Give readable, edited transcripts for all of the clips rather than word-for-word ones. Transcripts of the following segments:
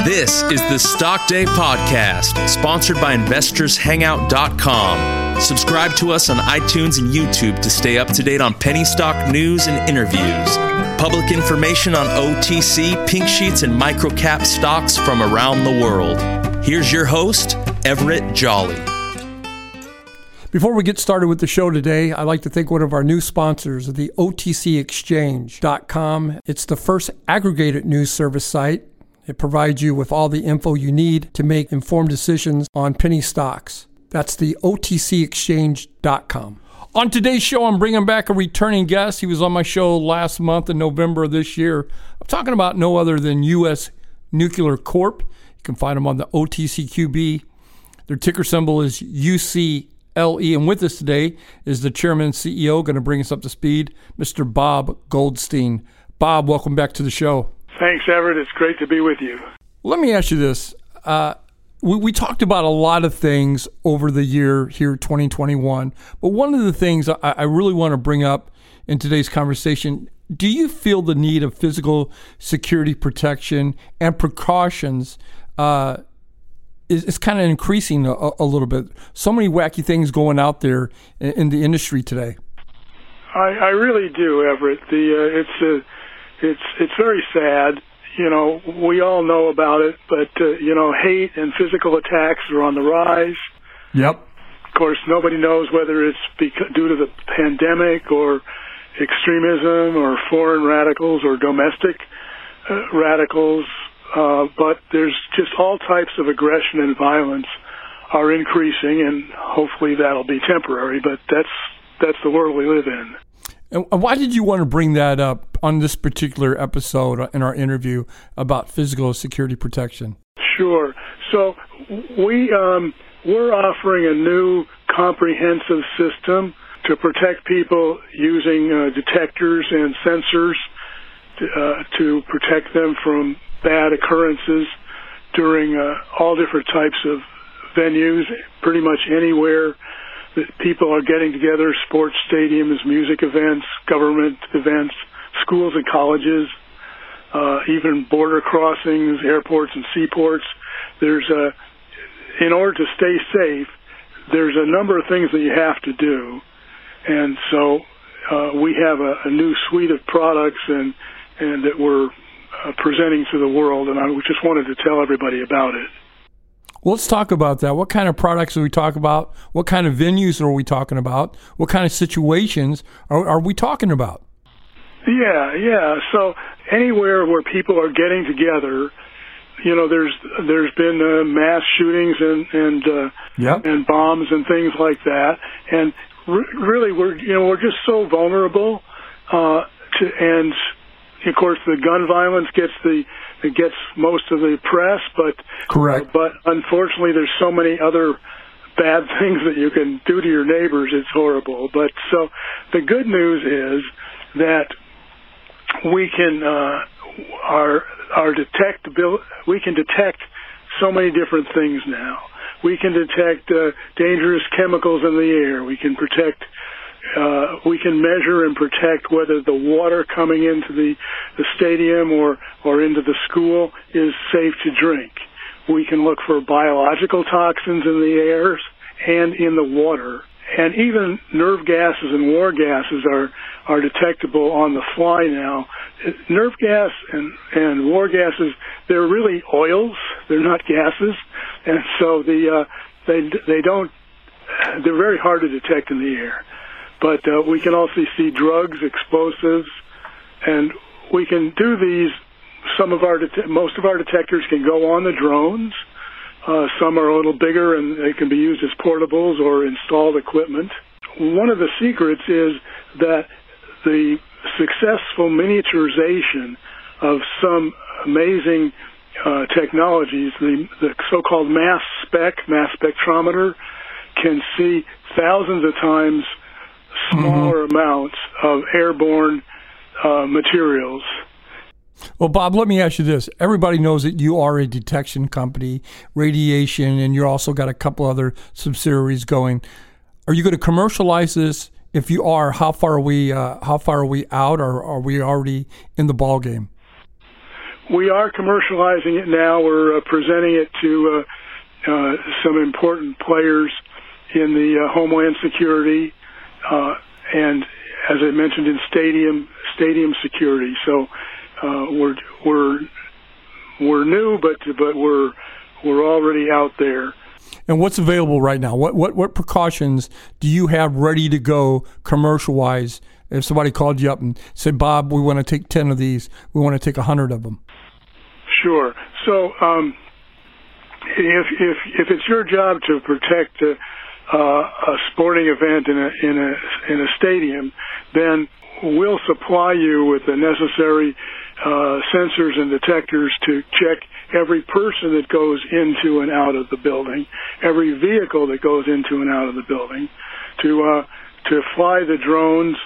This is the Stock Day Podcast, sponsored by InvestorsHangout.com. Subscribe to us on iTunes and YouTube to stay up to date on penny stock news and interviews. Public information on OTC, pink sheets, and microcap stocks from around the world. Here's your host, Everett Jolly. Before we get started with the show today, I'd like to thank one of our new sponsors, the OTCExchange.com. It's the first aggregated news service site. It provides you with all the info you need to make informed decisions on penny stocks. That's the OTCExchange.com. On today's show, I'm bringing back a returning guest. He was on my show last month in November of this year. I'm talking about no other than U.S. Nuclear Corp. You can find them on the OTCQB. Their ticker symbol is UCLE. And with us today is the chairman and CEO, going to bring us up to speed, Mr. Bob Goldstein. Bob, welcome back to the show. Thanks, Everett. It's great to be with you. Let me ask you this. We talked about a lot of things over the year here, 2021, but one of the things I really want to bring up in today's conversation, do you feel the need of physical security protection and precautions is kind of increasing a little bit? So many wacky things going out there in the industry today. I really do, Everett. It's very sad. You know, we all know about it, but, hate and physical attacks are on the rise. Yep. Of course, nobody knows whether it's due to the pandemic or extremism or foreign radicals or domestic radicals, but there's just all types of aggression and violence are increasing, and hopefully that'll be temporary, but that's the world we live in. And why did you want to bring that up on this particular episode in our interview about physical security protection? Sure. So we're offering a new comprehensive system to protect people using detectors and sensors to protect them from bad occurrences during all different types of venues, pretty much anywhere that people are getting together, sports stadiums, music events, government events, schools and colleges, even border crossings, airports and seaports. In order to stay safe, there's a number of things that you have to do. And so we have a new suite of products and that we're presenting to the world, and I just wanted to tell everybody about it. Well, let's talk about that. What kind of products are we talking about? What kind of venues are we talking about? What kind of situations are we talking about? Yeah. So anywhere where people are getting together, there's been mass shootings and bombs and things like that, and really we're just so vulnerable. And of course, the gun violence gets most of the press, but correct. But unfortunately, there's so many other bad things that you can do to your neighbors. It's horrible. But so the good news is that we can we can detect so many different things now. We can detect dangerous chemicals in the air. We can we can measure and protect whether the water coming into the stadium or into the school is safe to drink. We can look for biological toxins in the airs and in the water. And even nerve gases and war gases are detectable on the fly now. Nerve gas and war gases, they're really oils. They're not gases. And so they're very hard to detect in the air. But we can also see drugs, explosives, and we can do these. Most of our detectors can go on the drones. Some are a little bigger, and they can be used as portables or installed equipment. One of the secrets is that the successful miniaturization of some amazing technologies, the so-called mass spectrometer, can see thousands of times smaller amounts of airborne materials. Well, Bob, let me ask you this. Everybody knows that you are a detection company, radiation, and you also got a couple other subsidiaries going. Are you going to commercialize this? If you are, how far are we out, or are we already in the ball game? We are commercializing it now. We're presenting it to some important players in the Homeland Security and, as I mentioned, in stadium security. So we're new, but we're already out there. And what's available right now? What precautions do you have ready to go commercial-wise? If somebody called you up and said, "Bob, we want to take 10 of these. We want to take 100 of them." Sure. So if it's your job to protect a sporting event in a stadium, then we'll supply you with the necessary sensors and detectors to check every person that goes into and out of the building, every vehicle that goes into and out of the building, to fly the drones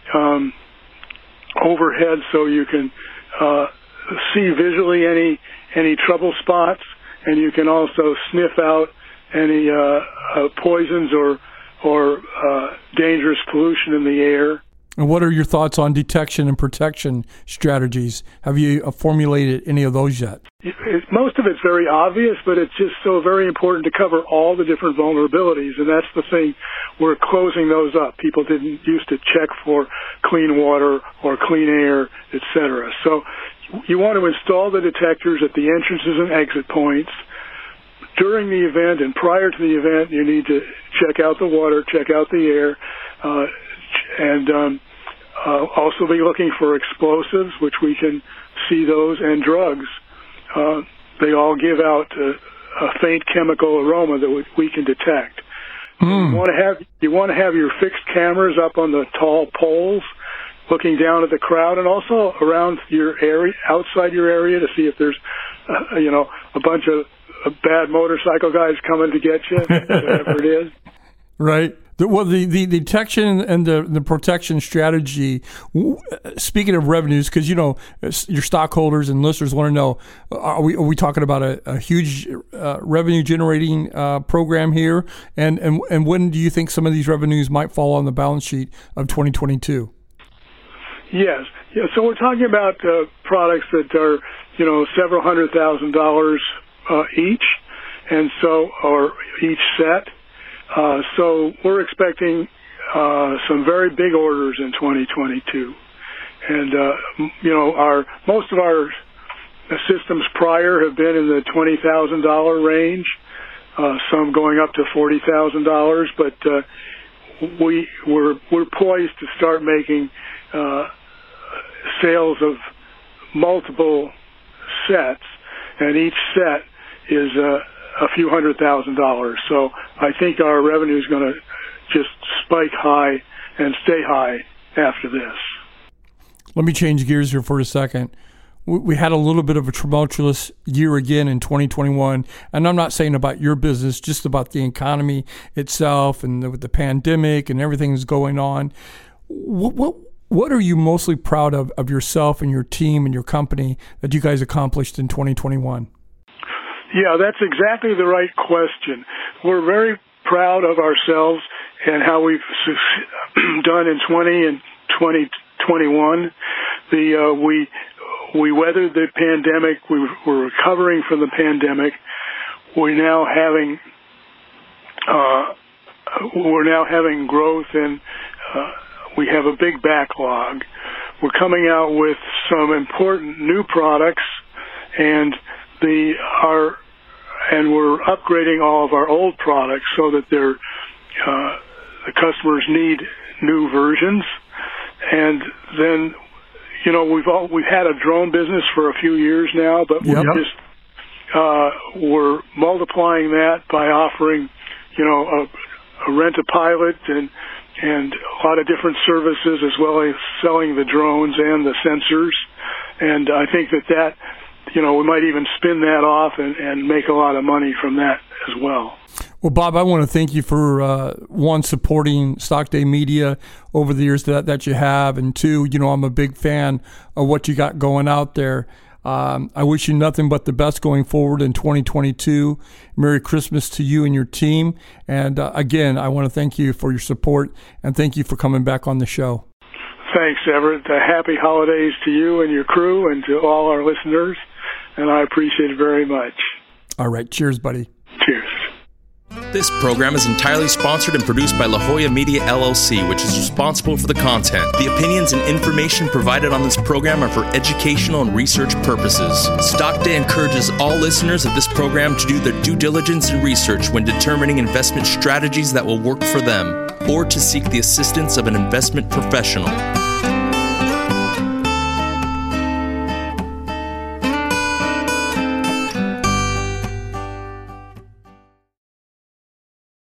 overhead so you can see visually any trouble spots, and you can also sniff out any poisons or dangerous pollution in the air. And what are your thoughts on detection and protection strategies? Have you formulated any of those yet? Most of it's very obvious, but it's just so very important to cover all the different vulnerabilities, and that's the thing. We're closing those up. People didn't used to check for clean water or clean air, etc. So you want to install the detectors at the entrances and exit points. During the event and prior to the event, you need to check out the water, check out the air, and also be looking for explosives, which we can see those, and drugs. They all give out a faint chemical aroma that we can detect. You want to have your fixed cameras up on the tall poles, looking down at the crowd, and also around your area, outside your area, to see if there's a bunch of bad motorcycle guys coming to get you, whatever it is. Right. The detection and the protection strategy, speaking of revenues, because, your stockholders and listeners want to know, are we talking about a huge revenue-generating program here? And when do you think some of these revenues might fall on the balance sheet of 2022? Yes. Yeah, so we're talking about products that are, several $100,000 each, and so, or each set. So we're expecting some very big orders in 2022, and most of our systems prior have been in the $20,000 range, some going up to $40,000. But we're poised to start making sales of multiple sets, and each set is a few $100,000. So I think our revenue is going to just spike high and stay high after this. Let me change gears here for a second. We had a little bit of a tumultuous year again in 2021, and I'm not saying about your business, just about the economy itself and with the pandemic and everything that's going on. What are you mostly proud of yourself and your team and your company that you guys accomplished in 2021? Yeah, that's exactly the right question. We're very proud of ourselves and how we've done in 20 and 2021. We weathered the pandemic. We're recovering from the pandemic. We're now having growth, and we have a big backlog. We're coming out with some important new products, and we're upgrading all of our old products so that the customers need new versions. And then, we've had a drone business for a few years now, but we're multiplying that by offering, a rent-a-pilot and a lot of different services, as well as selling the drones and the sensors. And I think that we might even spin that off and make a lot of money from that as well. Well, Bob, I want to thank you for, one, supporting Stock Day Media over the years that you have, and two, I'm a big fan of what you got going out there. I wish you nothing but the best going forward in 2022. Merry Christmas to you and your team. And again, I want to thank you for your support, and thank you for coming back on the show. Thanks, Everett. Happy holidays to you and your crew and to all our listeners. and I appreciate it very much. All right. Cheers, buddy. Cheers. This program is entirely sponsored and produced by La Jolla Media LLC, which is responsible for the content. The opinions and information provided on this program are for educational and research purposes. Stock Day encourages all listeners of this program to do their due diligence and research when determining investment strategies that will work for them, or to seek the assistance of an investment professional.